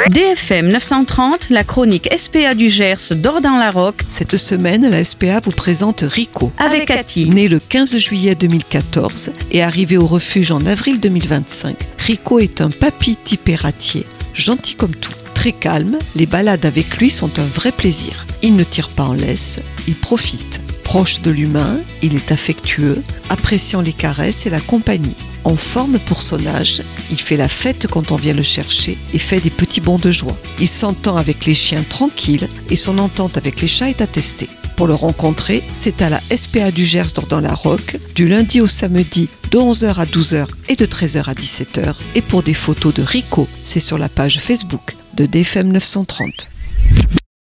DFM 930, la chronique SPA du Gers d'Ordan-la-Roque. Cette semaine, la SPA vous présente Rico. Avec Cathy. Né le 15 juillet 2014 et arrivé au refuge en avril 2025, Rico est un papy typé ratier, gentil comme tout. Très calme, les balades avec lui sont un vrai plaisir. Il ne tire pas en laisse, il profite. Proche de l'humain, il est affectueux, appréciant les caresses et la compagnie. En forme pour son âge, il fait la fête quand on vient le chercher et fait des petits bonds de joie. Il s'entend avec les chiens tranquilles et son entente avec les chats est attestée. Pour le rencontrer, c'est à la SPA du Gers d'Ordan-la-Roque, du lundi au samedi de 11h à 12h et de 13h à 17h. Et pour des photos de Rico, c'est sur la page Facebook de DFM 930.